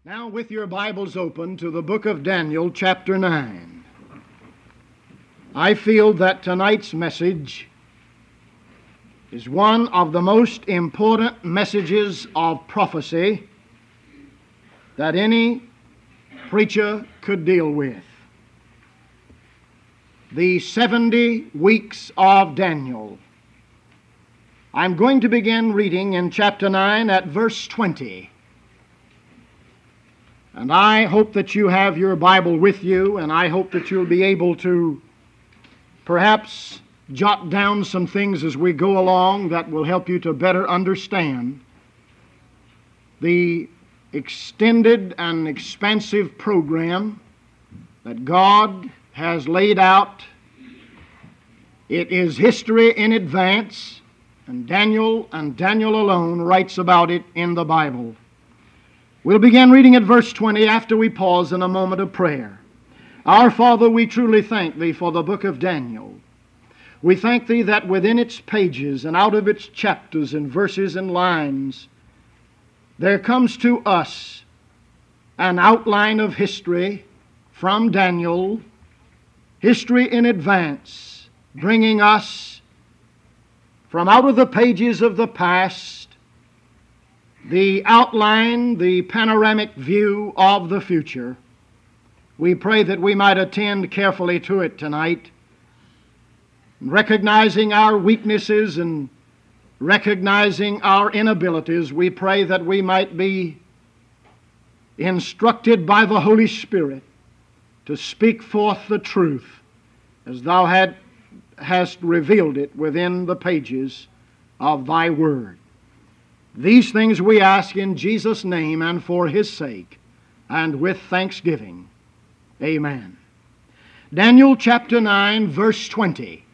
Now, with your Bibles open to the book of Daniel, chapter 9, I feel that tonight's message is one of the most important messages of prophecy that any preacher could deal with. The 70 weeks of Daniel. I'm going to begin reading in chapter 9 at verse 20. And I hope that you have your Bible with you, and I hope that you'll be able to perhaps jot down some things as we go along that will help you to better understand the extended and expansive program that God has laid out. It is history in advance, and Daniel alone writes about it in the Bible. We'll begin reading at verse 20 after we pause in a moment of prayer. Our Father, we truly thank Thee for the book of Daniel. We thank Thee that within its pages and out of its chapters and verses and lines, there comes to us an outline of history from Daniel, history in advance, bringing us from out of the pages of the past the outline, the panoramic view of the future. We pray that we might attend carefully to it tonight, recognizing our weaknesses and recognizing our inabilities. We pray that we might be instructed by the Holy Spirit to speak forth the truth as Thou hast revealed it within the pages of Thy Word. These things we ask in Jesus' name and for His sake, and with thanksgiving. Amen. Daniel chapter 9, verse 20.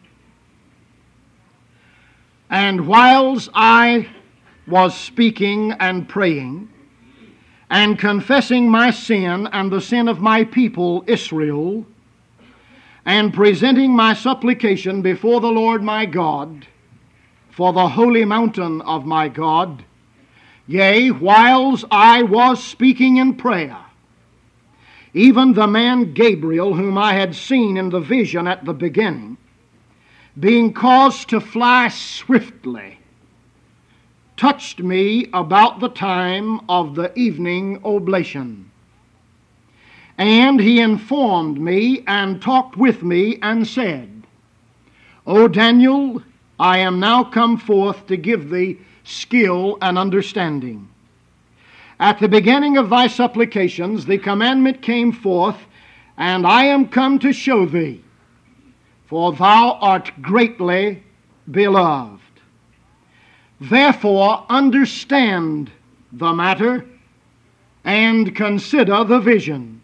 And whiles I was speaking and praying, and confessing my sin and the sin of my people Israel, and presenting my supplication before the Lord my God, for the holy mountain of my God, yea, whiles I was speaking in prayer, even the man Gabriel, whom I had seen in the vision at the beginning, being caused to fly swiftly, touched me about the time of the evening oblation. And he informed me and talked with me and said, O Daniel, I am now come forth to give thee skill and understanding. At the beginning of thy supplications the commandment came forth, and I am come to show thee, for thou art greatly beloved. Therefore understand the matter and consider the vision.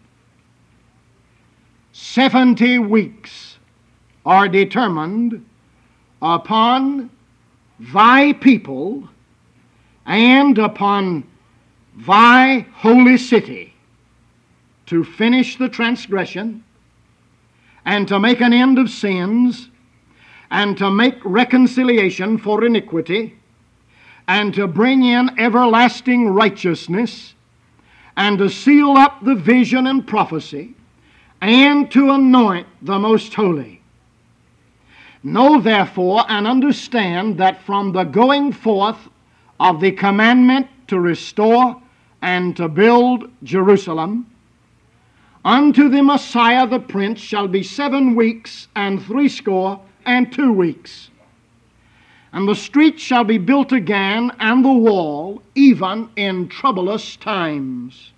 70 weeks are determined upon thy people and upon thy holy city to finish the transgression and to make an end of sins and to make reconciliation for iniquity and to bring in everlasting righteousness and to seal up the vision and prophecy and to anoint the most holy. Know therefore and understand that from the going forth of the commandment to restore and to build Jerusalem, unto the Messiah the Prince shall be 7 weeks and 62 weeks. And the street shall be built again, and the wall, even in troublous times.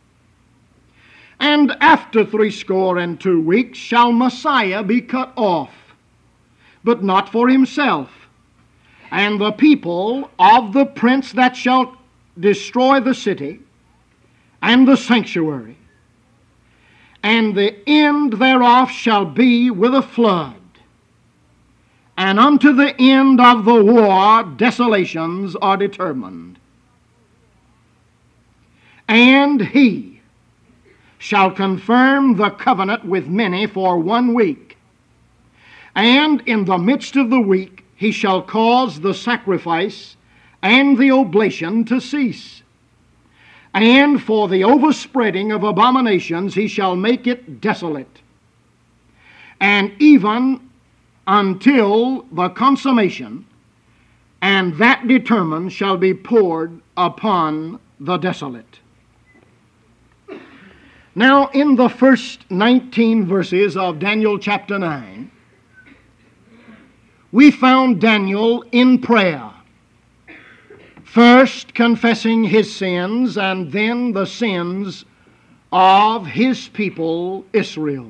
And after 62 weeks shall Messiah be cut off, but not for himself, and the people of the prince that shall destroy the city and the sanctuary. And the end thereof shall be with a flood. And unto the end of the war desolations are determined. And he shall confirm the covenant with many for 1 week. And in the midst of the week he shall cause the sacrifice and the oblation to cease. and for the overspreading of abominations he shall make it desolate, and even until the consummation, and that determined shall be poured upon the desolate. Now, in the first 19 verses of Daniel chapter 9, we found Daniel in prayer, first confessing his sins and then the sins of his people Israel.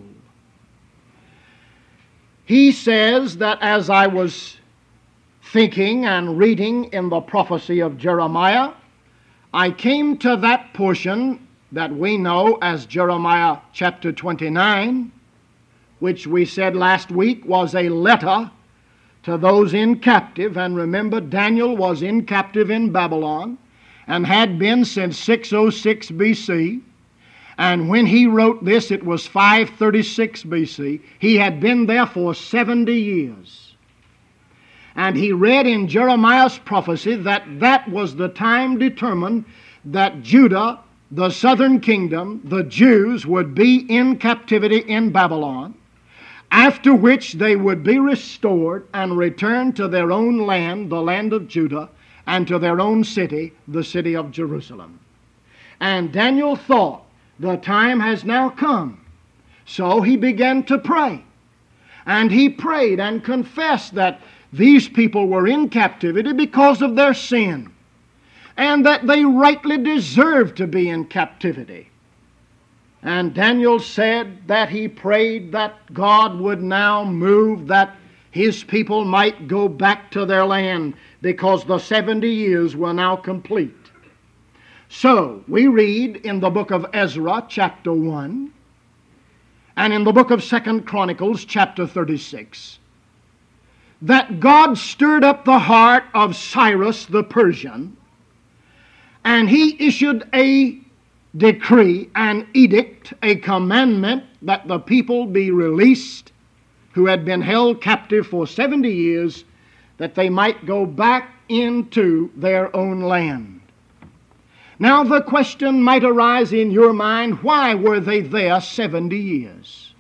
He says that as I was thinking and reading in the prophecy of Jeremiah, I came to that portion that we know as Jeremiah chapter 29, which we said last week was a letter to those in captive. And remember, Daniel was in captive in Babylon and had been since 606 BC. And when he wrote this, it was 536 BC. He had been there for 70 years. And he read in Jeremiah's prophecy that that was the time determined that Judah, the southern kingdom, the Jews, would be in captivity in Babylon, after which they would be restored and return to their own land, the land of Judah, and to their own city, the city of Jerusalem. And Daniel thought, the time has now come. So he began to pray. And he prayed and confessed that these people were in captivity because of their sin, and that they rightly deserved to be in captivity. And Daniel said that he prayed that God would now move that his people might go back to their land, because the 70 years were now complete. So we read in the book of Ezra chapter 1 and in the book of 2 Chronicles chapter 36 that God stirred up the heart of Cyrus the Persian, and he issued a decree, an edict, a commandment that the people be released who had been held captive for 70 years, that they might go back into their own land. Now the question might arise in your mind, why were they there 70 years?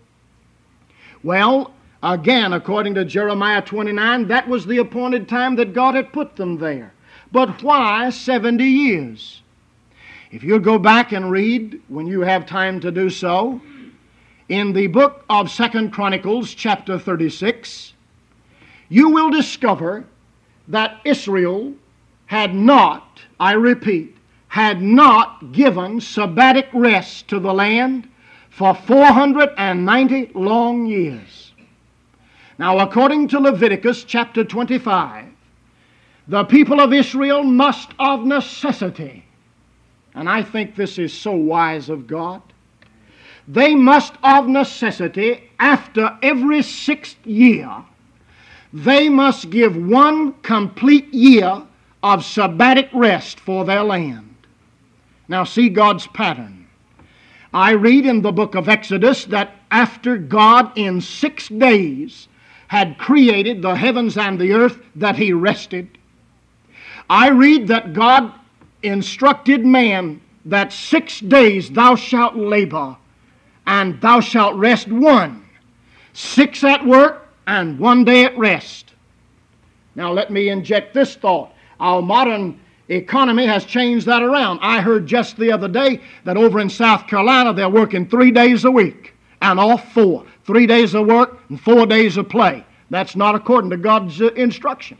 Well, again, according to Jeremiah 29, that was the appointed time that God had put them there. But why 70 years? If you go back and read, when you have time to do so, in the book of 2 Chronicles chapter 36, you will discover that Israel had not, I repeat, had not given sabbatic rest to the land for 490 long years. Now, according to Leviticus chapter 25, the people of Israel must of necessity, and I think this is so wise of God, they must of necessity, after every 6th year, they must give one complete year of sabbatic rest for their land. Now see God's pattern. I read in the book of Exodus that after God in 6 days had created the heavens and the earth, that He rested. I read that God instructed man that 6 days thou shalt labor, and thou shalt rest one. 6 at work, and 1 day at rest. Now let me inject this thought. Our modern economy has changed that around. I heard just the other day that over in South Carolina they're working 3 days a week and off 4. 3 days of work and 4 days of play. That's not according to God's instruction.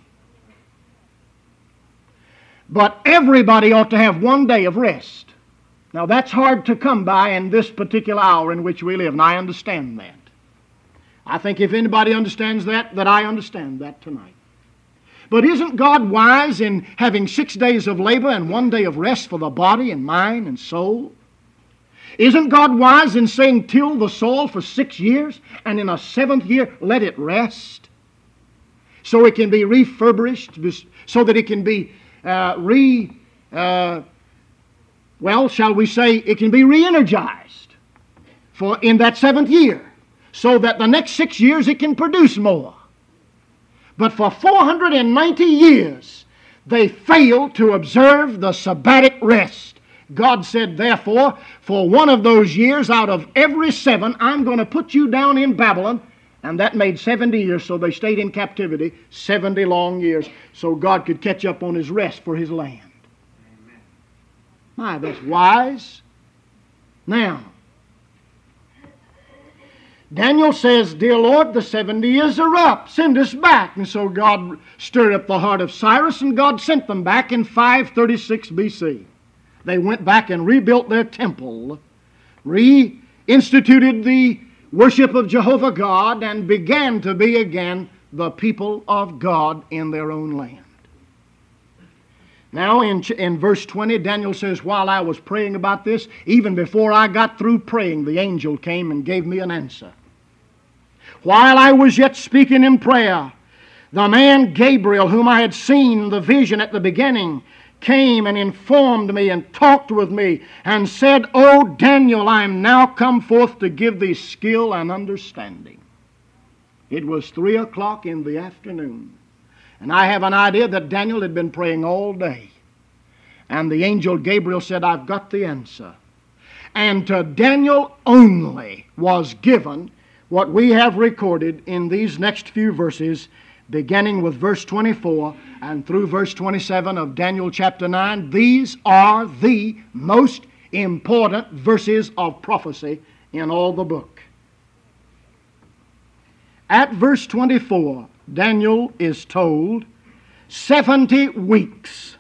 But everybody ought to have 1 day of rest. Now that's hard to come by in this particular hour in which we live, and I understand that. I think if anybody understands that I understand that tonight. But isn't God wise in having 6 days of labor and 1 day of rest for the body and mind and soul? Isn't God wise in saying, till the soil for 6 years, and in a 7th year let it rest, so it can be refurbished, so that it can be shall we say, it can be re-energized for in that 7th year, so that the next 6 years it can produce more. But for 490 years, they failed to observe the sabbatic rest. God said, therefore, for one of those years out of every 7, I'm going to put you down in Babylon. And that made 70 years, so they stayed in captivity 70 long years, so God could catch up on His rest for His land. Amen. My, that's wise. Now, Daniel says, dear Lord, the 70 years are up. Send us back. And so God stirred up the heart of Cyrus, and God sent them back in 536 B.C. They went back and rebuilt their temple, reinstituted the worship of Jehovah God, and began to be again the people of God in their own land. Now in verse 20, Daniel says, while I was praying about this, even before I got through praying, the angel came and gave me an answer. While I was yet speaking in prayer, the man Gabriel, whom I had seen the vision at the beginning, came and informed me and talked with me and said, O Daniel, I am now come forth to give thee skill and understanding. It was 3 o'clock in the afternoon. And I have an idea that Daniel had been praying all day. And the angel Gabriel said, I've got the answer. And to Daniel only was given what we have recorded in these next few verses, beginning with verse 24 and through verse 27 of Daniel chapter 9. These are the most important verses of prophecy in all the book. At verse 24, Daniel is told 70 weeks.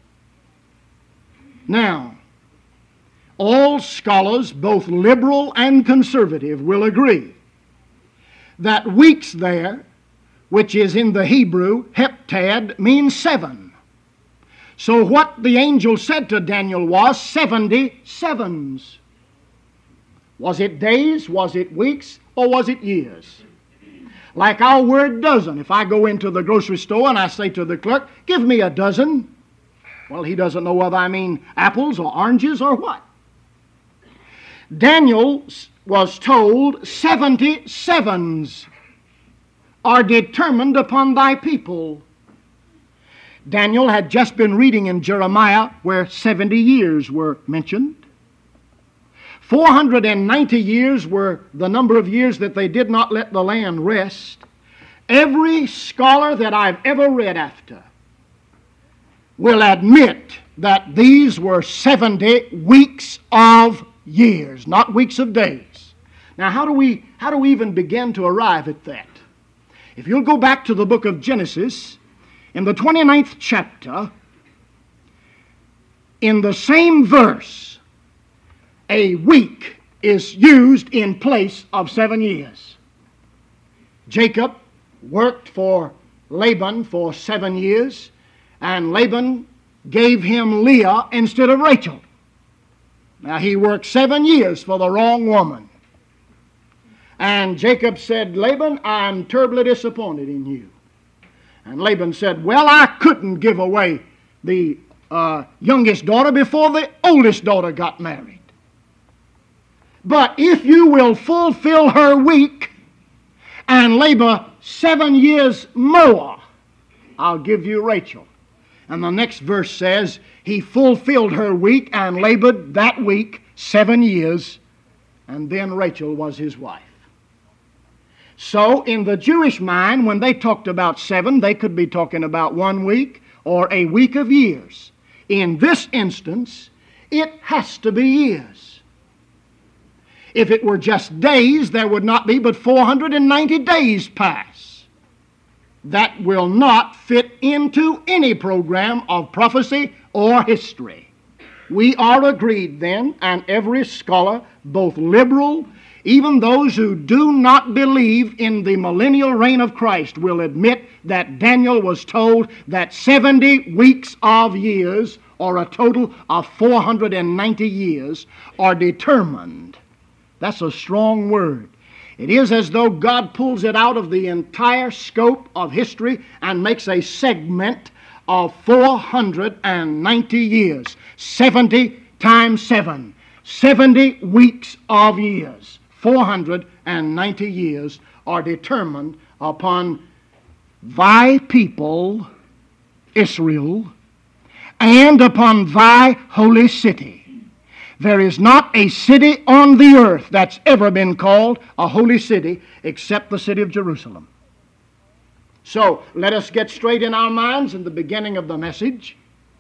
Now, all scholars, both liberal and conservative, will agree that weeks there, which is in the Hebrew, heptad, means 7. So what the angel said to Daniel was 70 sevens. Was it days, was it weeks, or was it years? Like our word dozen. If I go into the grocery store and I say to the clerk, give me a dozen, well, he doesn't know whether I mean apples or oranges or what. Daniel was told 70 sevens are determined upon thy people. Daniel had just been reading in Jeremiah where 70 years were mentioned. 490 years were the number of years that they did not let the land rest. Every scholar that I've ever read after will admit that these were 70 weeks of years, not weeks of days. Now, how do we even begin to arrive at that? If you'll go back to the book of Genesis, in the 29th chapter, in the same verse, a week is used in place of 7 years. Jacob worked for Laban for 7 years, and Laban gave him Leah instead of Rachel. Now, he worked 7 years for the wrong woman. And Jacob said, Laban, I'm terribly disappointed in you. And Laban said, well, I couldn't give away the youngest daughter before the oldest daughter got married. But if you will fulfill her week and labor 7 years more, I'll give you Rachel. And the next verse says, he fulfilled her week and labored that week 7 years, and then Rachel was his wife. So in the Jewish mind, when they talked about 7, they could be talking about 1 week or a week of years. In this instance, it has to be years. If it were just days, there would not be but 490 days pass. That will not fit into any program of prophecy or history. We are agreed then, and every scholar, both liberal, even those who do not believe in the millennial reign of Christ, will admit that Daniel was told that 70 weeks of years, or a total of 490 years, are determined. That's a strong word. It is as though God pulls it out of the entire scope of history and makes a segment of 490 years. 70 times 7. 70 weeks of years. 490 years are determined upon thy people, Israel, and upon thy holy city. There is not a city on the earth that's ever been called a holy city except the city of Jerusalem. So let us get straight in our minds in the beginning of the message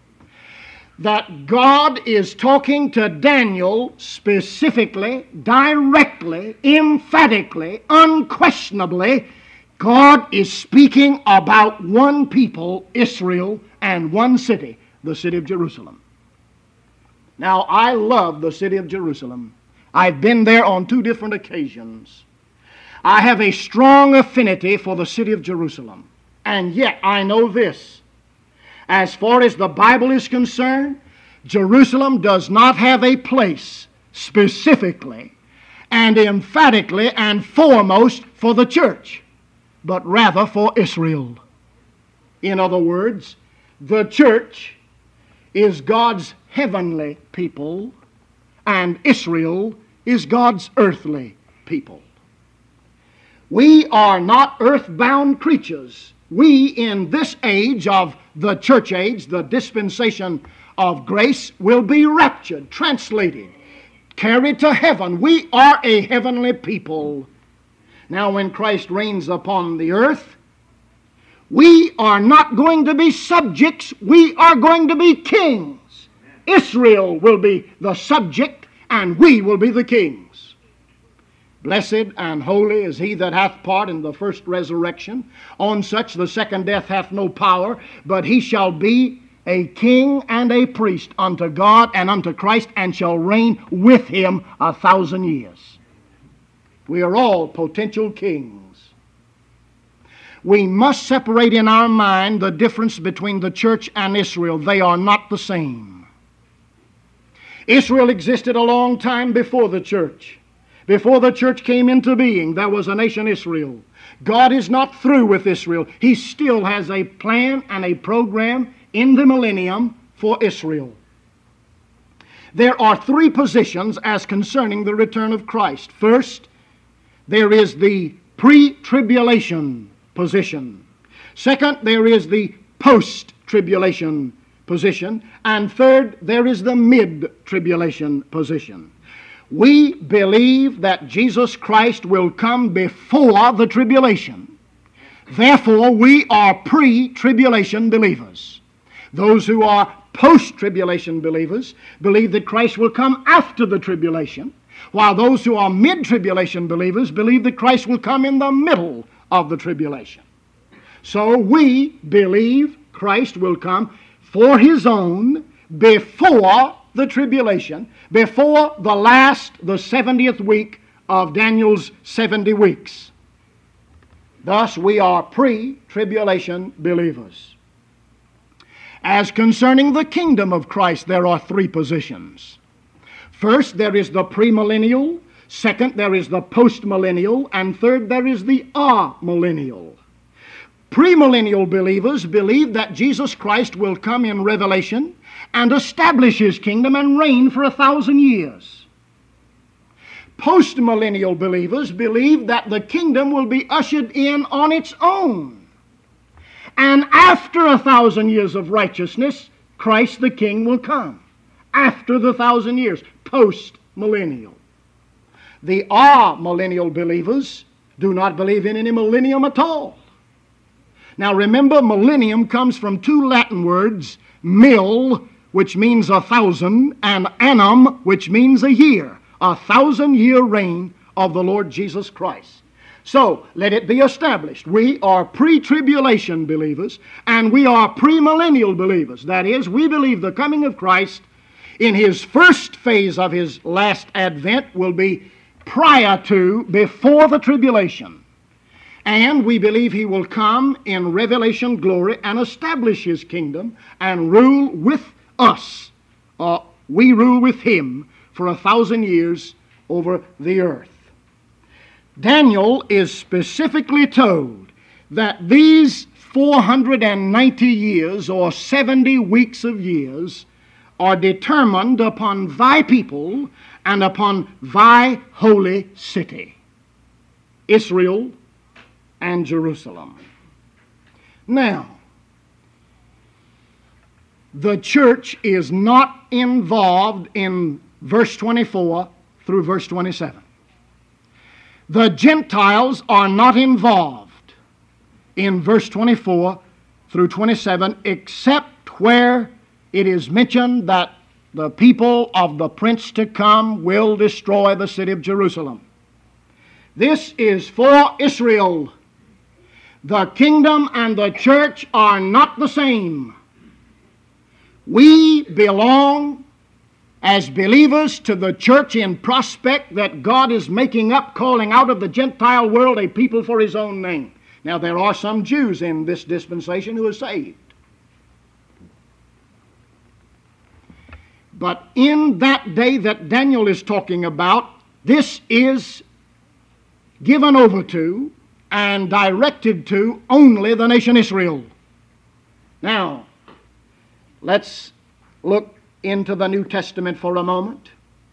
that God is talking to Daniel specifically, directly, emphatically, unquestionably. God is speaking about one people, Israel, and one city, the city of Jerusalem. Now, I love the city of Jerusalem. I've been there on 2 different occasions. I have a strong affinity for the city of Jerusalem. And yet, I know this. As far as the Bible is concerned, Jerusalem does not have a place specifically and emphatically and foremost for the church, but rather for Israel. In other words, the church is God's heavenly people, and Israel is God's earthly people. We are not earthbound creatures. We, in this age of the church age, the dispensation of grace, will be raptured, translated, carried to heaven. We are a heavenly people. Now, when Christ reigns upon the earth, we are not going to be subjects, we are going to be kings. Israel will be the subject, and we will be the kings. Blessed and holy is he that hath part in the first resurrection. On such the second death hath no power, but he shall be a king and a priest unto God and unto Christ, and shall reign with him 1,000 years. We are all potential kings. We must separate in our mind the difference between the church and Israel. They are not the same. Israel existed a long time before the church. Before the church came into being, there was a nation Israel. God is not through with Israel. He still has a plan and a program in the millennium for Israel. There are 3 positions as concerning the return of Christ. First, there is the pre-tribulation position. Second, there is the post-tribulation position. And third, there is the mid-tribulation position. We believe that Jesus Christ will come before the tribulation. Therefore, we are pre-tribulation believers. Those who are post-tribulation believers believe that Christ will come after the tribulation, while those who are mid-tribulation believers believe that Christ will come in the middle of the tribulation. So we believe Christ will come for his own before the tribulation, before the 70th week of Daniel's 70 weeks. Thus, we are pre-tribulation believers. As concerning the kingdom of Christ, there are 3 positions. First, there is the premillennial. Second, there is the postmillennial. And third, there is the amillennial. Premillennial believers believe that Jesus Christ will come in Revelation and establish his kingdom and reign for 1,000 years. Postmillennial believers believe that the kingdom will be ushered in on its own. And after 1,000 years of righteousness, Christ the King will come. After the 1,000 years, post-millennial. The amillennial believers do not believe in any millennium at all. Now remember, millennium comes from 2 Latin words, mil, which means 1,000, and annum, which means a year. 1,000-year reign of the Lord Jesus Christ. So, let it be established. We are pre-tribulation believers, and we are premillennial believers. That is, we believe the coming of Christ in his first phase of his last advent will be prior to, before the tribulation. And we believe he will come in revelation glory and establish his kingdom and rule with us. We rule with him for 1,000 years over the earth. Daniel is specifically told that these 490 years or 70 weeks of years are determined upon thy people and upon thy holy city, Israel and Jerusalem. Now, the church is not involved in verse 24 through verse 27. The Gentiles are not involved in verse 24 through 27 except where it is mentioned that the people of the prince to come will destroy the city of Jerusalem. This is for Israel. The kingdom and the church are not the same. We belong as believers to the church in prospect that God is making up, calling out of the Gentile world a people for His own name. Now, there are some Jews in this dispensation who are saved. But in that day that Daniel is talking about, this is given over to and directed to only the nation Israel. Now, let's look into the New Testament for a moment.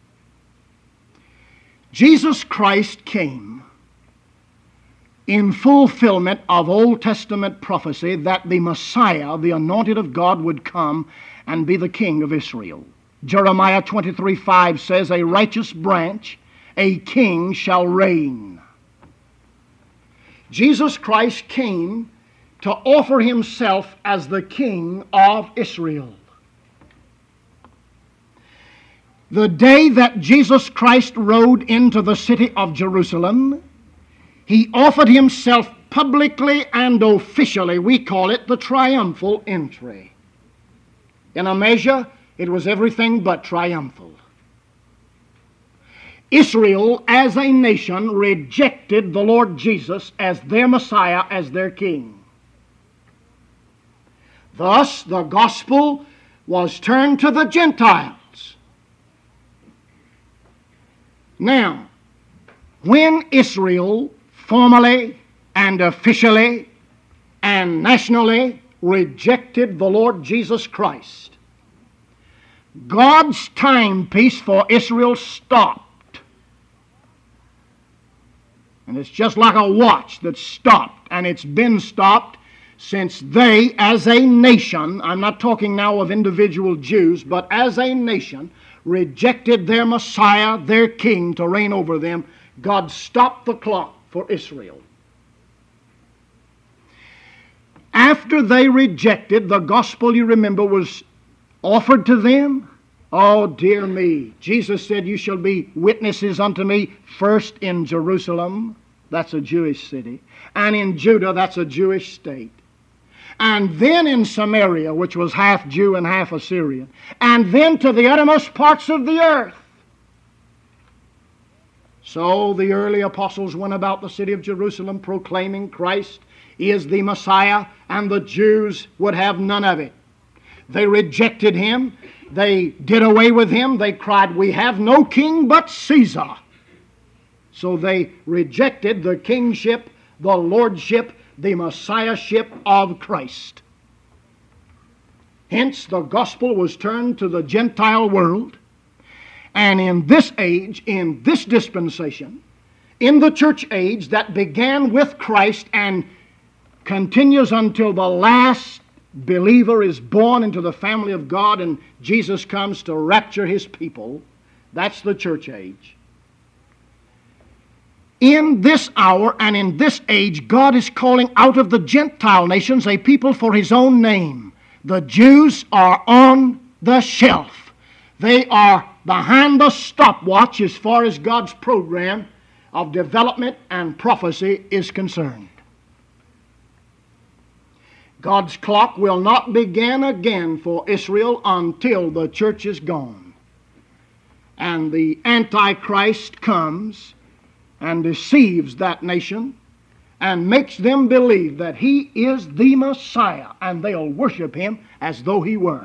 Jesus Christ came in fulfillment of Old Testament prophecy that the Messiah, the anointed of God, would come and be the king of Israel. Jeremiah 23:5 says, "A righteous branch, a king shall reign." Jesus Christ came to offer Himself as the king of Israel. The day that Jesus Christ rode into the city of Jerusalem, He offered Himself publicly and officially. We call it the triumphal entry. In a measure, it was everything but triumphal. Israel, as a nation, rejected the Lord Jesus as their Messiah, as their King. Thus, the gospel was turned to the Gentiles. Now, when Israel formally and officially and nationally rejected the Lord Jesus Christ, God's timepiece for Israel stopped. And it's just like a watch that stopped, and it's been stopped since they, as a nation, I'm not talking now of individual Jews, but as a nation, rejected their Messiah, their King, to reign over them. God stopped the clock for Israel. After they rejected, the gospel, you remember, was offered to them. Oh, dear me. Jesus said, "You shall be witnesses unto me first in Jerusalem." That's a Jewish city. And in Judah, that's a Jewish state. And then in Samaria, which was half Jew and half Assyrian. And then to the uttermost parts of the earth. So the early apostles went about the city of Jerusalem proclaiming Christ is the Messiah, and the Jews would have none of it. They rejected Him. They did away with Him. They cried, "We have no king but Caesar." So they rejected the kingship, the lordship, the messiahship of Christ. Hence, the gospel was turned to the Gentile world. And in this age, in this dispensation, in the church age that began with Christ and continues until the last believer is born into the family of God and Jesus comes to rapture His people, that's the church age. In this hour and in this age, God is calling out of the Gentile nations a people for His own name. The Jews are on the shelf. They are behind the stopwatch as far as God's program of development and prophecy is concerned. God's clock will not begin again for Israel until the church is gone. And the Antichrist comes and deceives that nation and makes them believe that he is the Messiah, and they'll worship him as though he were.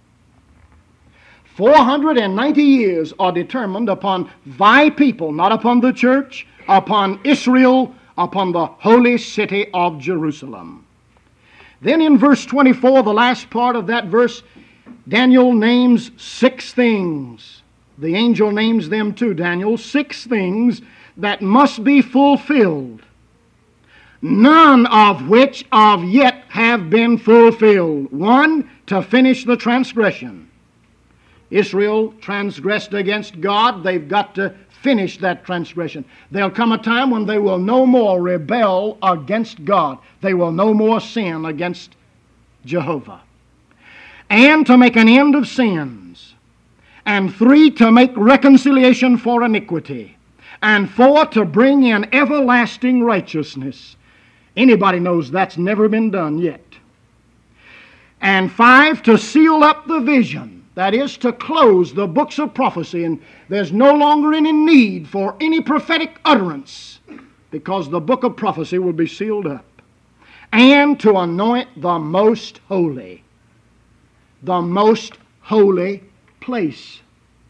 490 years are determined upon thy people, not upon the church, upon Israel, upon the holy city of Jerusalem. Then in verse 24, the last part of that verse, Daniel names 6 things. The angel names them too, Daniel, 6 things that must be fulfilled, none of which of yet have been fulfilled. 1, to finish the transgression. Israel transgressed against God. They've got to finish that transgression. There'll come a time when they will no more rebel against God. They will no more sin against Jehovah. And to make an end of sins. And 3, to make reconciliation for iniquity. And 4, to bring in everlasting righteousness. Anybody knows that's never been done yet. And 5, to seal up the vision. That is, to close the books of prophecy, and there's no longer any need for any prophetic utterance, because the book of prophecy will be sealed up. And to anoint the most holy place.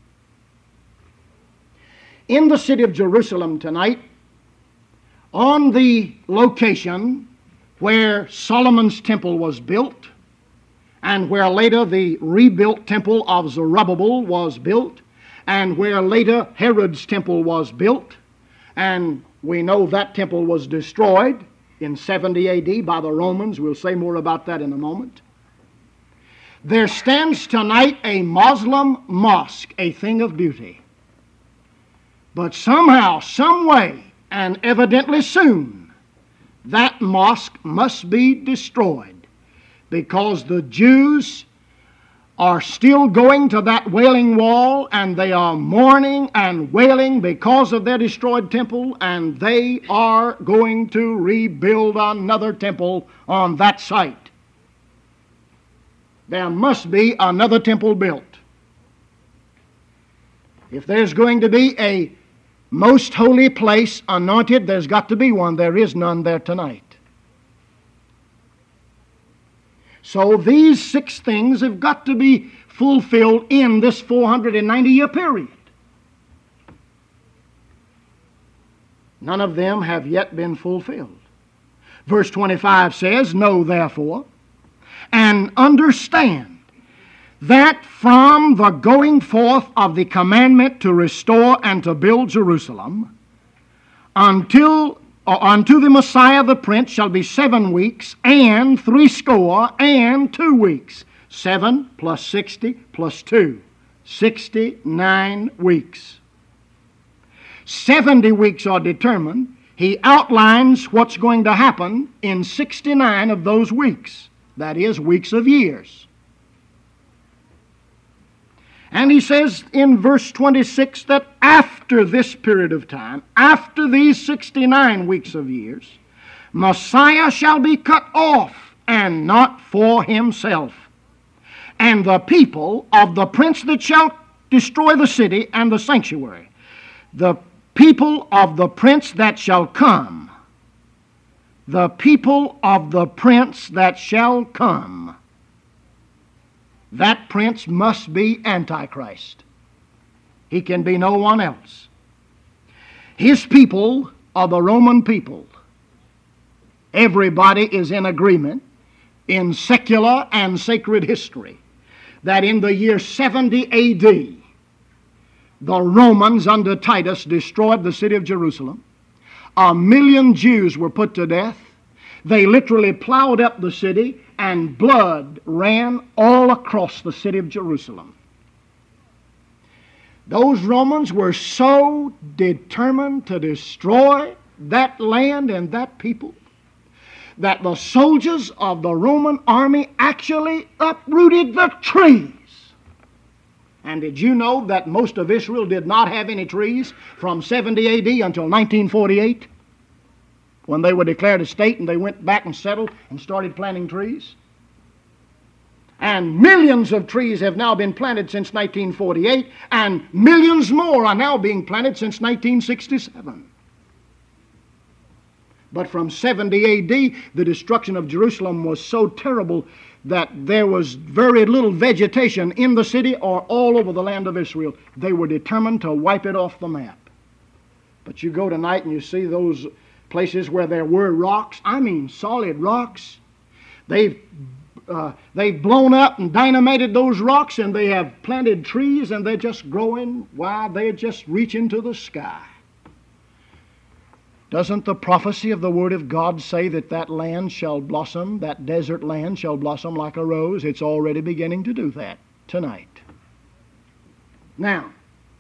In the city of Jerusalem tonight, on the location where Solomon's temple was built, and where later the rebuilt temple of Zerubbabel was built, and where later Herod's temple was built, and we know that temple was destroyed in 70 A.D. by the Romans. We'll say more about that in a moment. There stands tonight a Muslim mosque, a thing of beauty. But somehow, some way, and evidently soon, that mosque must be destroyed, because the Jews are still going to that Wailing Wall, and they are mourning and wailing because of their destroyed temple, and they are going to rebuild another temple on that site. There must be another temple built. If there's going to be a most holy place anointed, there's got to be one. There is none there tonight. So these 6 things have got to be fulfilled in this 490-year period. None of them have yet been fulfilled. Verse 25 says, "Know therefore, and understand, that from the going forth of the commandment to restore and to build Jerusalem, unto the Messiah the Prince shall be 7 weeks, and 62 weeks. 7 plus 60 plus 2. 69 weeks. 70 weeks are determined. He outlines what's going to happen in 69 of those weeks. That is, weeks of years. And he says in verse 26 that after this period of time, after these 69 weeks of years, Messiah shall be cut off, and not for himself. And the people of the prince that shall destroy the city and the sanctuary, the people of the prince that shall come, the people of the prince that shall come, that prince must be Antichrist. He can be no one else. His people are the Roman people. Everybody is in agreement in secular and sacred history that in the year 70 A.D., the Romans under Titus destroyed the city of Jerusalem. 1 million Jews were put to death. They literally plowed up the city, and blood ran all across the city of Jerusalem. Those Romans were so determined to destroy that land and that people that the soldiers of the Roman army actually uprooted the trees. And did you know that most of Israel did not have any trees from 70 A.D. until 1948? When they were declared a state and they went back and settled and started planting trees. And millions of trees have now been planted since 1948, and millions more are now being planted since 1967. But from 70 A.D., the destruction of Jerusalem was so terrible that there was very little vegetation in the city or all over the land of Israel. They were determined to wipe it off the map. But you go tonight and you see those places where there were rocks, I mean solid rocks. They've blown up and dynamited those rocks, and they have planted trees, and they're just growing. Why, they're just reaching to the sky. Doesn't the prophecy of the Word of God say that that land shall blossom, that desert land shall blossom like a rose? It's already beginning to do that tonight. Now,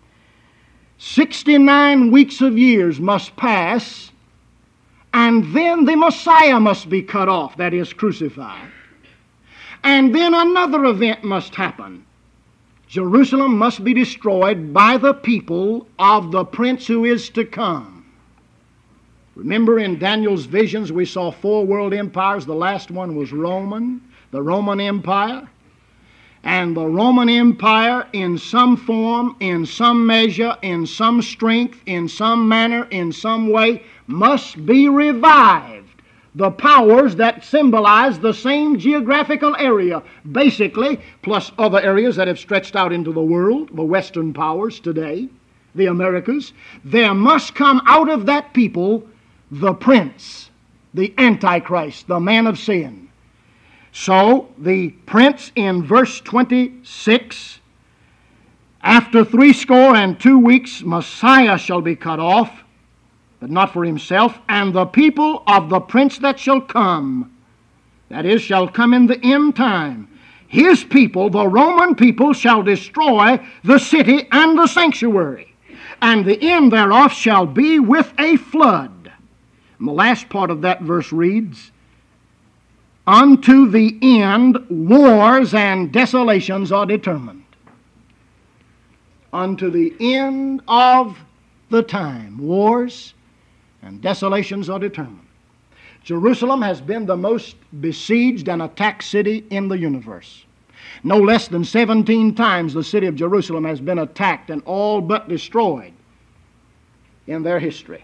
69 weeks of years must pass, and then the Messiah must be cut off, that is, crucified. And then another event must happen. Jerusalem must be destroyed by the people of the prince who is to come. Remember in Daniel's visions we saw 4 world empires. The last one was Roman, the Roman Empire. And the Roman Empire, in some form, in some measure, in some strength, in some manner, in some way, must be revived. The powers that symbolize the same geographical area, basically, plus other areas that have stretched out into the world, the Western powers today, the Americas, there must come out of that people the prince, the Antichrist, the man of sin. So the prince in verse 26, after 62 weeks, Messiah shall be cut off, but not for himself, and the people of the prince that shall come, that is, shall come in the end time. His people, the Roman people, shall destroy the city and the sanctuary, and the end thereof shall be with a flood. And the last part of that verse reads, unto the end wars and desolations are determined. Unto the end of the time, wars and desolations are determined. Jerusalem has been the most besieged and attacked city in the universe. No less than 17 times the city of Jerusalem has been attacked and all but destroyed in their history.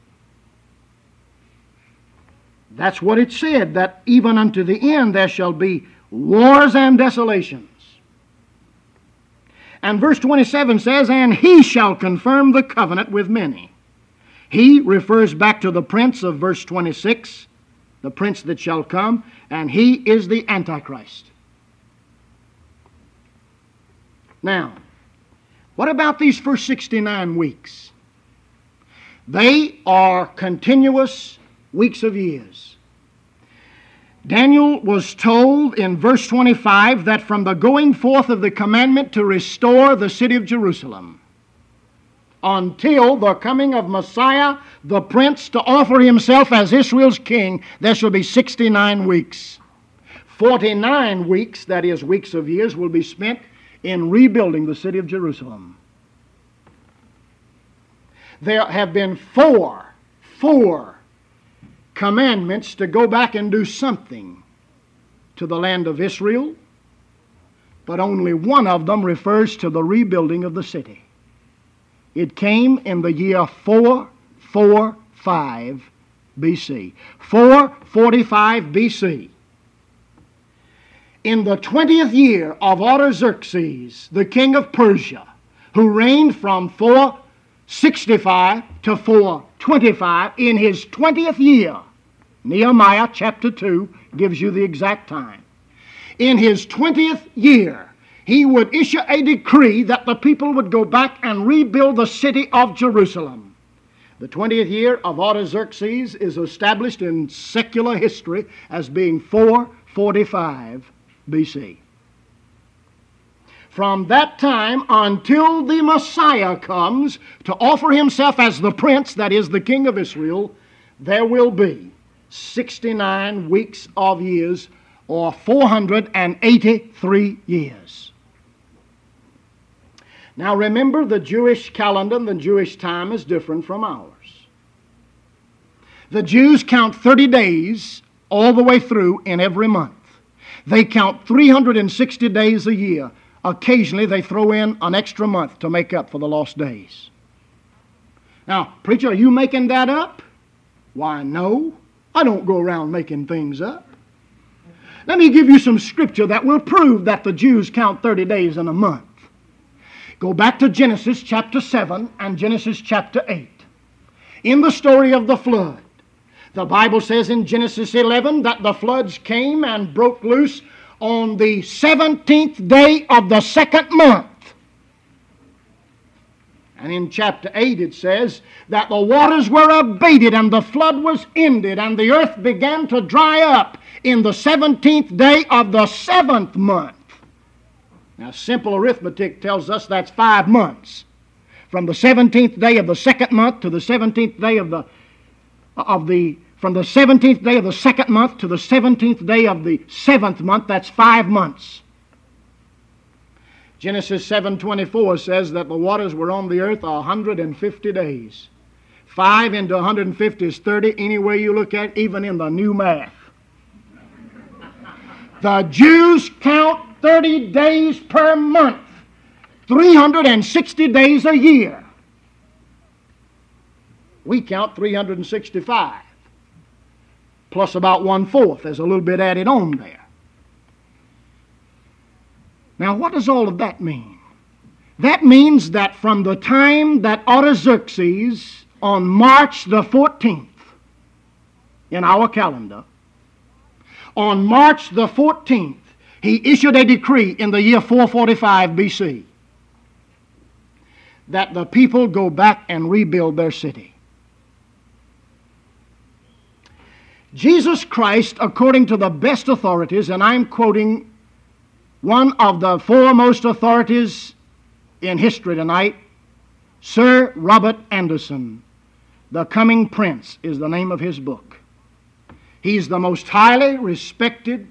That's what it said, that even unto the end there shall be wars and desolations. And verse 27 says, and he shall confirm the covenant with many. He refers back to the prince of verse 26, the prince that shall come, and he is the Antichrist. Now, what about these first 69 weeks? They are continuous weeks of years. Daniel was told in verse 25 that from the going forth of the commandment to restore the city of Jerusalem until the coming of Messiah, the prince, to offer himself as Israel's king, there shall be 69 weeks. 49 weeks, that is, weeks of years, will be spent in rebuilding the city of Jerusalem. There have been four commandments to go back and do something to the land of Israel, but only one of them refers to the rebuilding of the city. It came in the year 445 BC. 445 BC. In the 20th year of Artaxerxes, the king of Persia, who reigned from 465 to 425, in his 20th year, Nehemiah chapter 2 gives you the exact time. In his 20th year, he would issue a decree that the people would go back and rebuild the city of Jerusalem. The 20th year of Artaxerxes is established in secular history as being 445 BC. From that time until the Messiah comes to offer himself as the prince, that is the king of Israel, there will be 69 weeks of years, or 483 years. Now remember, the Jewish calendar and the Jewish time is different from ours. The Jews count 30 days all the way through in every month. They count 360 days a year. Occasionally they throw in an extra month to make up for the lost days. Now, preacher, are you making that up? Why, no. I don't go around making things up. Let me give you some scripture that will prove that the Jews count 30 days in a month. Go back to Genesis chapter 7 and Genesis chapter 8. In the story of the flood, the Bible says in Genesis 11 that the floods came and broke loose on the 17th day of the second month. And in chapter 8 it says that the waters were abated and the flood was ended and the earth began to dry up in the 17th day of the seventh month. Now, simple arithmetic tells us that's 5 months. From the 17th day of the second month to the 17th day from the 17th day of the second month to the 17th day of the 7th month, that's 5 months. Genesis 7:24 says that the waters were on the earth 150 days. 5 into 150 is 30, any way you look at it, even in the new math. The Jews count 30 days per month, 360 days a year. We count 365, plus about 1/4. There's a little bit added on there. Now, what does all of that mean? That means that from the time that Artaxerxes, on March the 14th, in our calendar, on March the 14th, he issued a decree in the year 445 BC that the people go back and rebuild their city. Jesus Christ, according to the best authorities, and I'm quoting one of the foremost authorities in history tonight, Sir Robert Anderson, The Coming Prince is the name of his book. He's the most highly respected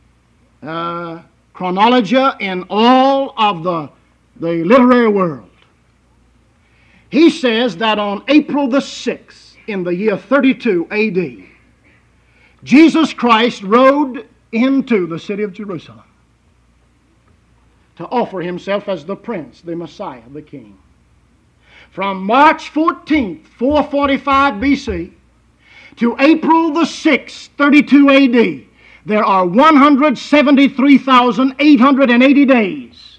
chronologer in all of the literary world. He says that on April the 6th, in the year 32 A.D., Jesus Christ rode into the city of Jerusalem to offer himself as the Prince, the Messiah, the King. From March 14th, 445 BC, to April the 6th, 32 AD, there are 173,880 days.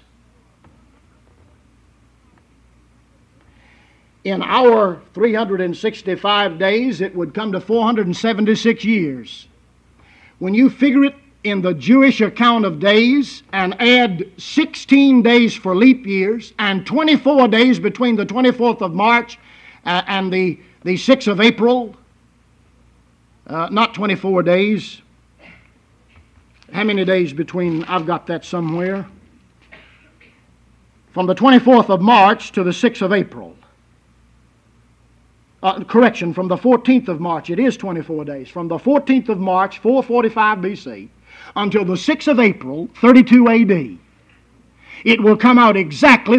In our 365 days, it would come to 476 years. When you figure it in the Jewish account of days and add 16 days for leap years and 24 days between the 24th of March and the 6th of April, not 24 days. How many days between? I've got that somewhere. From the 24th of March to the 6th of April. From the 14th of March, it is 24 days. From the 14th of March, 445 BC, until the 6th of April, 32 AD, it will come out exactly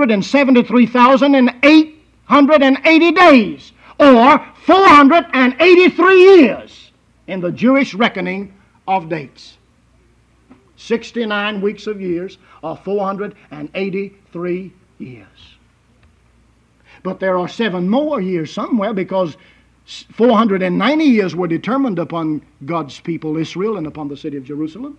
173,880 days, or 483 years in the Jewish reckoning of dates. 69 weeks of years are 483 years. But there are 7 more years somewhere, because 490 years were determined upon God's people Israel and upon the city of Jerusalem.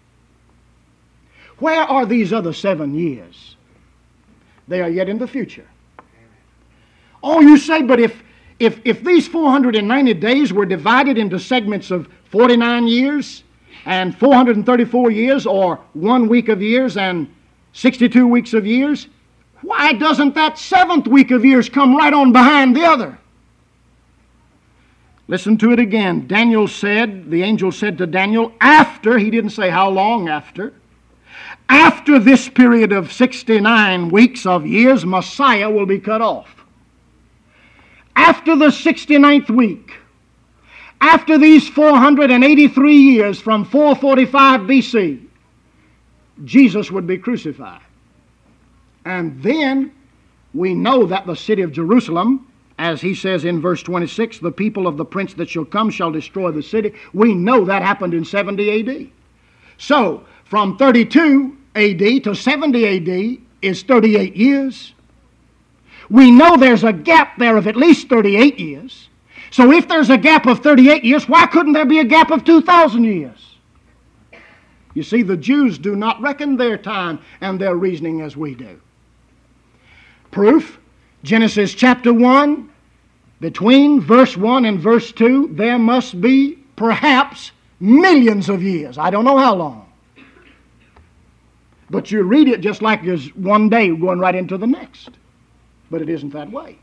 Where are these other 7 years? They are yet in the future. Oh, you say, but if these 490 days were divided into segments of 49 years and 434 years, or 1 week of years and 62 weeks of years, why doesn't that 7th week of years come right on behind the other? Listen to it again. Daniel said, the angel said to Daniel, after, he didn't say how long after this period of 69 weeks of years, Messiah will be cut off. After the 69th week, after these 483 years from 445 BC, Jesus would be crucified. And then we know that the city of Jerusalem, as he says in verse 26, the people of the prince that shall come shall destroy the city. We know that happened in 70 AD. So, from 32 AD to 70 AD is 38 years. We know there's a gap there of at least 38 years. So if there's a gap of 38 years, why couldn't there be a gap of 2,000 years? You see, the Jews do not reckon their time and their reasoning as we do. Proof, Genesis chapter 1, between verse 1 and verse 2, there must be perhaps millions of years. I don't know how long. But you read it just like there's one day going right into the next. But it isn't that way.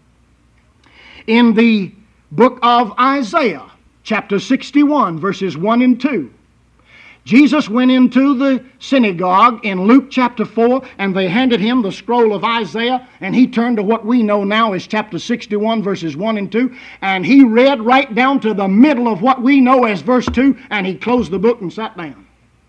In the book of Isaiah, chapter 61, verses 1 and 2, Jesus went into the synagogue in Luke chapter 4, and they handed him the scroll of Isaiah, and he turned to what we know now as chapter 61, verses 1 and 2, and he read right down to the middle of what we know as verse 2, and he closed the book and sat down.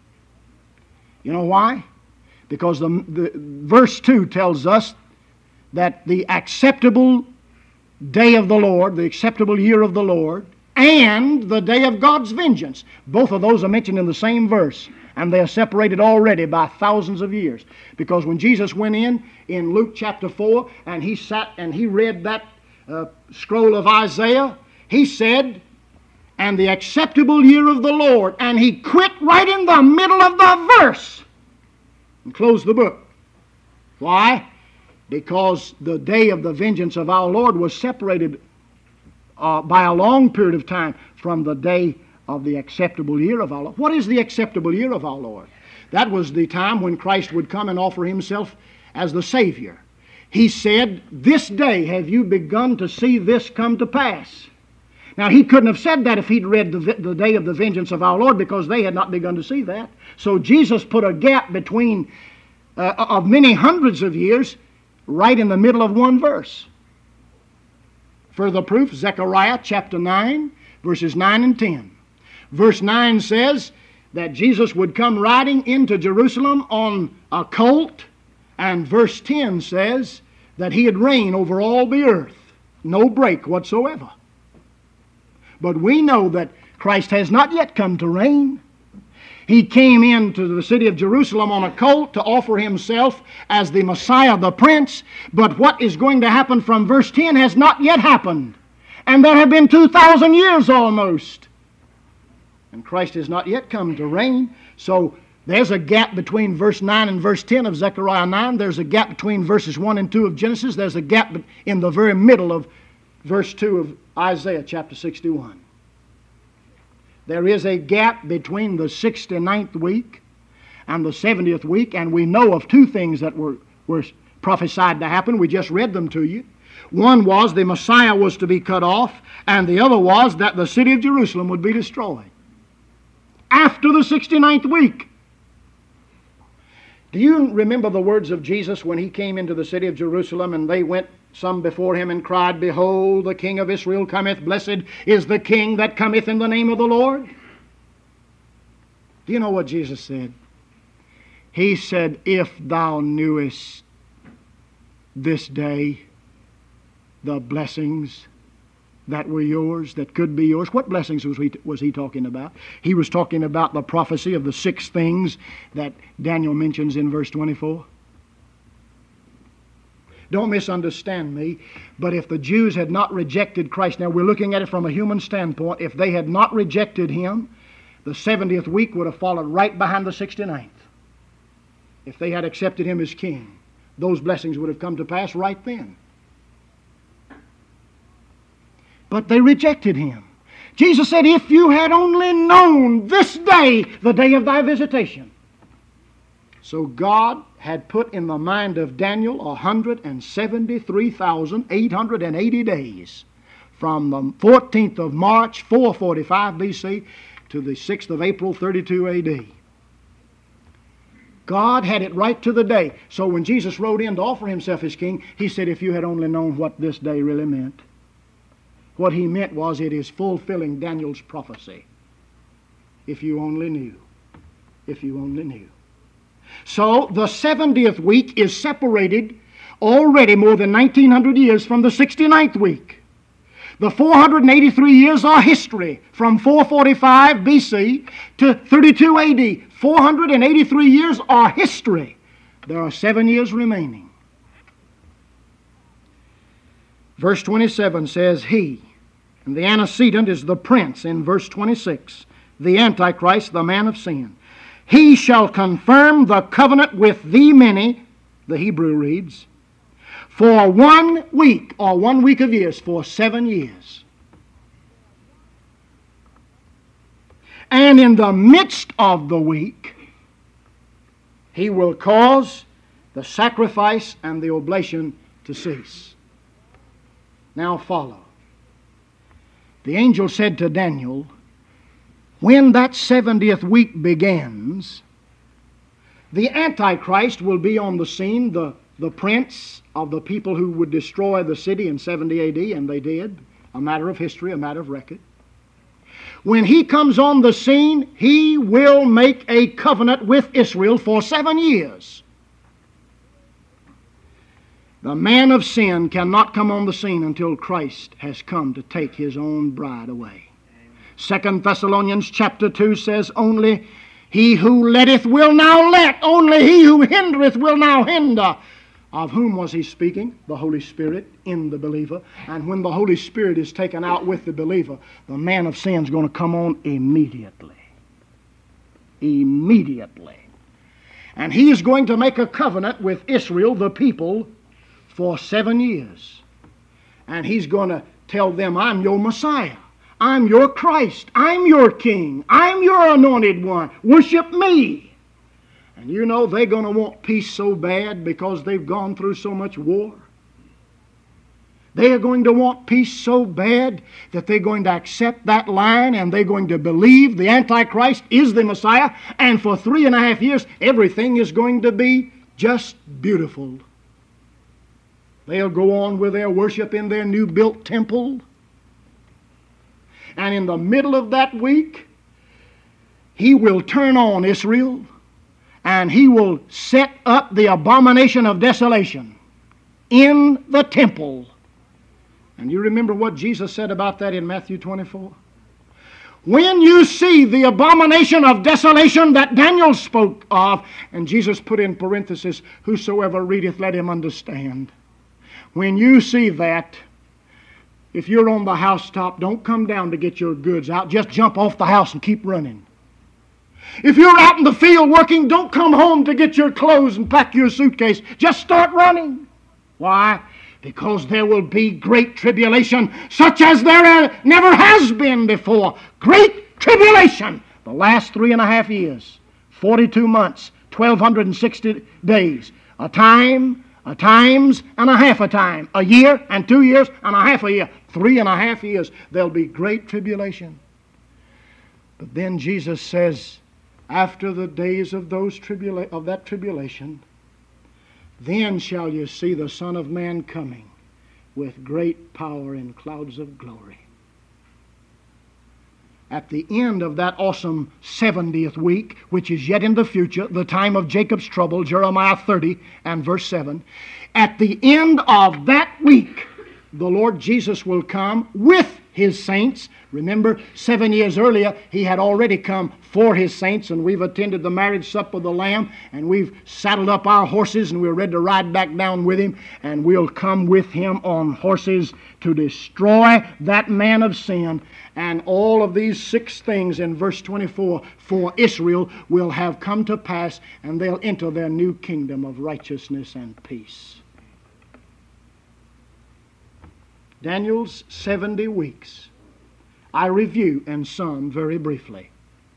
You know why? Because the verse 2 tells us that the acceptable day of the Lord, the acceptable year of the Lord, and the day of God's vengeance. Both of those are mentioned in the same verse, and they are separated already by thousands of years. Because when Jesus went in Luke chapter 4, and he sat and he read that scroll of Isaiah, he said, and the acceptable year of the Lord, and he quit right in the middle of the verse and closed the book. Why? Because the day of the vengeance of our Lord was separated by a long period of time from the day of the acceptable year of our Lord. What is the acceptable year of our Lord? That was the time when Christ would come and offer himself as the Savior. He said, "This day have you begun to see this come to pass." Now, he couldn't have said that if he'd read the day of the vengeance of our Lord, because they had not begun to see that. So Jesus put a gap between of many hundreds of years right in the middle of one verse. Further proof, Zechariah chapter 9, verses 9 and 10. Verse 9 says that Jesus would come riding into Jerusalem on a colt, and verse 10 says that he'd reign over all the earth. No break whatsoever. But we know that Christ has not yet come to reign. He came into the city of Jerusalem on a colt to offer himself as the Messiah, the Prince. But what is going to happen from verse 10 has not yet happened. And there have been 2,000 years almost. And Christ has not yet come to reign. So there's a gap between verse 9 and verse 10 of Zechariah 9. There's a gap between verses 1 and 2 of Genesis. There's a gap in the very middle of verse 2 of Isaiah chapter 61. There is a gap between the 69th week and the 70th week, and we know of two things that were prophesied to happen. We just read them to you. One was the Messiah was to be cut off, and the other was that the city of Jerusalem would be destroyed after the 69th week. Do you remember the words of Jesus when he came into the city of Jerusalem, and they went some before him and cried, "Behold, the King of Israel cometh, blessed is the King that cometh in the name of the Lord"? Do you know what Jesus said? He said, "If thou knewest this day the blessings that were yours, that could be yours." What blessings was he talking about? He was talking about the prophecy of the 6 things that Daniel mentions in verse 24. Don't misunderstand me, but if the Jews had not rejected Christ, now we're looking at it from a human standpoint, if they had not rejected him, the 70th week would have followed right behind the 69th. If they had accepted him as king, those blessings would have come to pass right then. But they rejected him. Jesus said, "If you had only known this day, the day of thy visitation." So God had put in the mind of Daniel 173,880 days from the 14th of March, 445 BC, to the 6th of April, 32 AD. God had it right to the day. So when Jesus rode in to offer himself as king, he said, "If you had only known what this day really meant." What he meant was, it is fulfilling Daniel's prophecy. If you only knew. If you only knew. So the 70th week is separated already more than 1900 years from the 69th week. The 483 years are history from 445 BC to 32 AD. 483 years are history. There are 7 years remaining. Verse 27 says, "He," and the antecedent is the prince in verse 26, the Antichrist, the man of sin. "He shall confirm the covenant with thee many," the Hebrew reads, "for 1 week," or 1 week of years, for 7 years. "And in the midst of the week, he will cause the sacrifice and the oblation to cease." Now follow. The angel said to Daniel, When that 70th week begins, the Antichrist will be on the scene, the prince of the people who would destroy the city in 70 A.D., and they did. A matter of history, a matter of record. When he comes on the scene, he will make a covenant with Israel for 7 years. The man of sin cannot come on the scene until Christ has come to take his own bride away. 2 Thessalonians chapter 2 says, only he who letteth will now let, only he who hindereth will now hinder. Of whom was he speaking? The Holy Spirit in the believer. And when the Holy Spirit is taken out with the believer, the man of sin is going to come on immediately. Immediately. And he is going to make a covenant with Israel, the people, for 7 years. And he's going to tell them, I'm your Messiah. I'm your Christ. I'm your King. I'm your anointed one. Worship me. And you know they're going to want peace so bad because they've gone through so much war. They are going to want peace so bad that they're going to accept that line and they're going to believe the Antichrist is the Messiah. And for 3.5 years, everything is going to be just beautiful. They'll go on with their worship in their new built temple. And in the middle of that week, he will turn on Israel. And he will set up the abomination of desolation in the temple. And you remember what Jesus said about that in Matthew 24? When you see the abomination of desolation that Daniel spoke of, and Jesus put in parenthesis, whosoever readeth, let him understand. When you see that, if you're on the housetop, don't come down to get your goods out. Just jump off the house and keep running. If you're out in the field working, don't come home to get your clothes and pack your suitcase. Just start running. Why? Because there will be great tribulation, such as there never has been before. Great tribulation. The last 3.5 years, 42 months, 1,260 days. A time, a times, and a half a time. A year and 2 years and a half a year. 3.5 years. There'll be great tribulation. But then Jesus says, after the days of that tribulation, then shall you see the Son of Man coming with great power in clouds of glory. At the end of that awesome 70th week, which is yet in the future, the time of Jacob's trouble, Jeremiah 30 and verse 7, at the end of that week, the Lord Jesus will come with His saints. Remember, 7 years earlier, He had already come for His saints, and we've attended the marriage supper of the Lamb, and we've saddled up our horses, and we're ready to ride back down with Him, and we'll come with Him on horses to destroy that man of sin. And all of these 6 things in verse 24 for Israel will have come to pass, and they'll enter their new kingdom of righteousness and peace. Daniel's 70 weeks. I review and sum very briefly.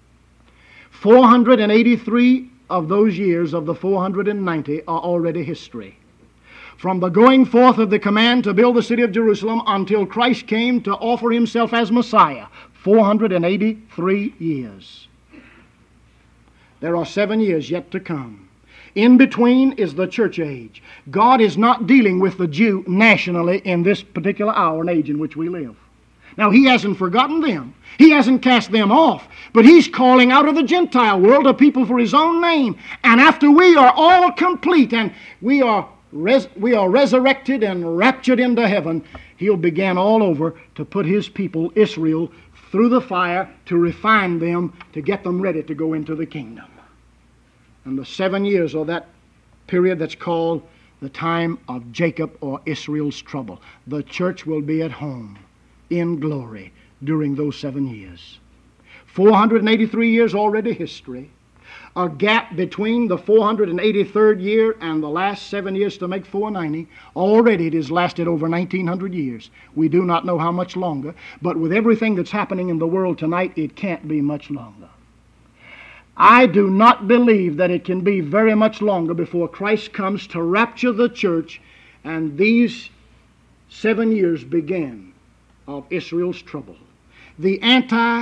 483 of those years of the 490 are already history. From the going forth of the command to build the city of Jerusalem until Christ came to offer Himself as Messiah, 483 years. There are 7 years yet to come. In between is the church age. God is not dealing with the Jew nationally in this particular hour and age in which we live. Now, He hasn't forgotten them. He hasn't cast them off. But He's calling out of the Gentile world a people for His own name. And after we are all complete and we are resurrected and raptured into heaven, He'll begin all over to put His people, Israel, through the fire to refine them, to get them ready to go into the kingdom. And the 7 years are that period that's called the time of Jacob or Israel's trouble. The church will be at home in glory during those 7 years. 483 years already history. A gap between the 483rd year and the last 7 years to make 490. Already it has lasted over 1900 years. We do not know how much longer, but with everything that's happening in the world tonight, it can't be much longer. I do not believe that it can be very much longer before Christ comes to rapture the church and these 7 years begin of Israel's trouble. The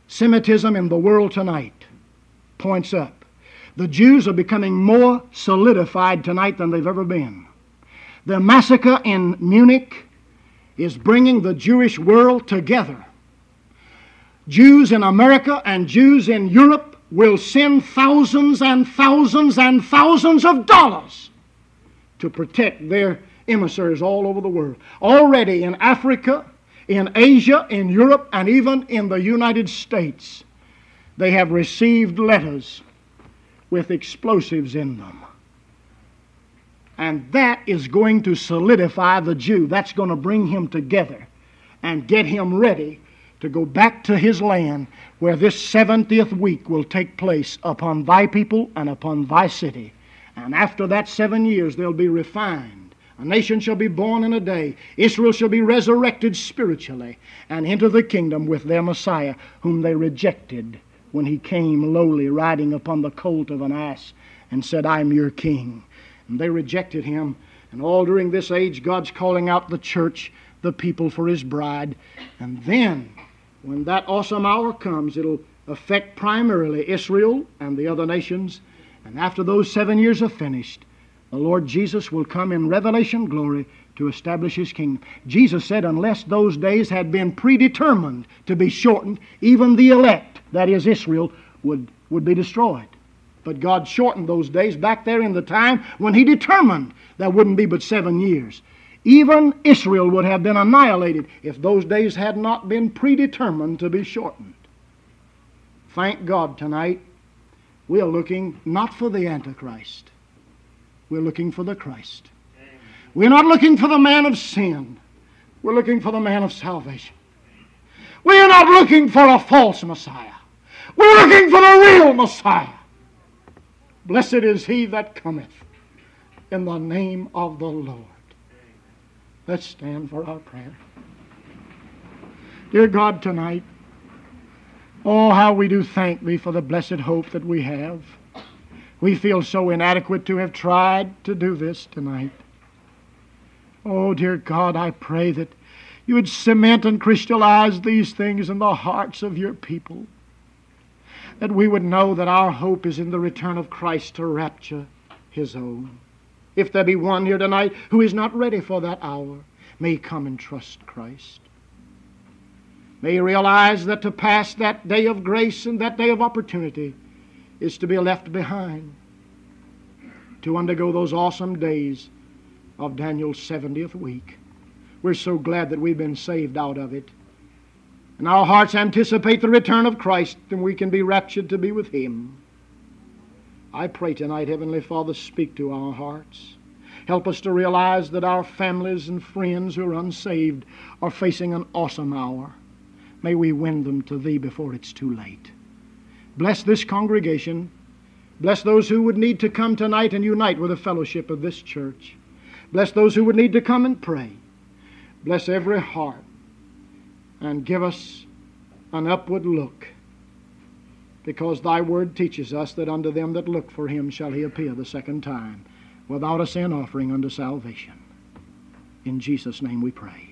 Semitism in the world tonight points up. The Jews are becoming more solidified tonight than they've ever been. The massacre in Munich is bringing the Jewish world together. Jews in America and Jews in Europe will send thousands and thousands and thousands of dollars to protect their emissaries all over the world. Already in Africa, in Asia, in Europe, and even in the United States, they have received letters with explosives in them. And that is going to solidify the Jew. That's going to bring him together and get him ready to go back to his land, where this 70th week will take place upon thy people and upon thy city. And after that 7 years they'll be refined. A nation shall be born in a day. Israel shall be resurrected spiritually and enter the kingdom with their Messiah, whom they rejected when he came lowly riding upon the colt of an ass and said, I'm your king. And they rejected him. And all during this age God's calling out the church, the people, for his bride. And then when that awesome hour comes, it'll affect primarily Israel and the other nations. And after those 7 years are finished, the Lord Jesus will come in revelation glory to establish his kingdom. Jesus said unless those days had been predetermined to be shortened, even the elect, that is Israel, would be destroyed. But God shortened those days back there in the time when he determined there wouldn't be but 7 years. Even Israel would have been annihilated if those days had not been predetermined to be shortened. Thank God tonight we are looking not for the Antichrist. We're looking for the Christ. We're not looking for the man of sin. We're looking for the man of salvation. We are not looking for a false Messiah. We're looking for the real Messiah. Blessed is he that cometh in the name of the Lord. Let's stand for our prayer. Dear God, tonight, oh, how we do thank thee for the blessed hope that we have. We feel so inadequate to have tried to do this tonight. Oh, dear God, I pray that you would cement and crystallize these things in the hearts of your people, that we would know that our hope is in the return of Christ to rapture his own. If there be one here tonight who is not ready for that hour, may he come and trust Christ. May he realize that to pass that day of grace and that day of opportunity is to be left behind, to undergo those awesome days of Daniel's 70th week. We're so glad that we've been saved out of it. And our hearts anticipate the return of Christ, and we can be raptured to be with him. I pray tonight, Heavenly Father, speak to our hearts. Help us to realize that our families and friends who are unsaved are facing an awesome hour. May we win them to thee before it's too late. Bless this congregation. Bless those who would need to come tonight and unite with the fellowship of this church. Bless those who would need to come and pray. Bless every heart. And give us an upward look, because thy word teaches us that unto them that look for him shall he appear the second time, without a sin offering unto salvation. In Jesus' name we pray.